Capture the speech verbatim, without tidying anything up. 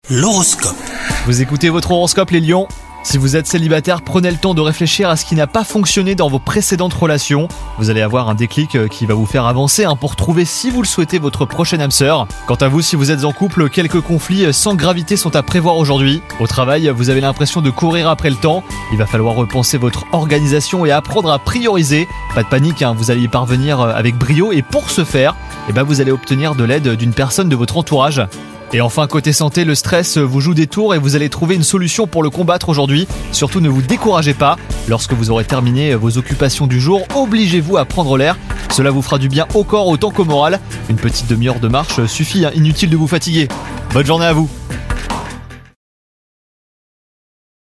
L'horoscope. Vous écoutez votre horoscope les lions. Si vous êtes célibataire, prenez le temps de réfléchir à ce qui n'a pas fonctionné dans vos précédentes relations. Vous allez avoir un déclic qui va vous faire avancer hein, pour trouver, si vous le souhaitez, votre prochaine âme sœur. Quant à vous, si vous êtes en couple, quelques conflits sans gravité sont à prévoir aujourd'hui. Au travail, vous avez l'impression de courir après le temps. Il va falloir repenser votre organisation et apprendre à prioriser. Pas de panique, hein, vous allez y parvenir avec brio et pour ce faire, eh ben, vous allez obtenir de l'aide d'une personne de votre entourage. Et enfin, côté santé, le stress vous joue des tours et vous allez trouver une solution pour le combattre aujourd'hui. Surtout, ne vous découragez pas. Lorsque vous aurez terminé vos occupations du jour, obligez-vous à prendre l'air. Cela vous fera du bien au corps autant qu'au moral. Une petite demi-heure de marche suffit, hein, inutile de vous fatiguer. Bonne journée à vous.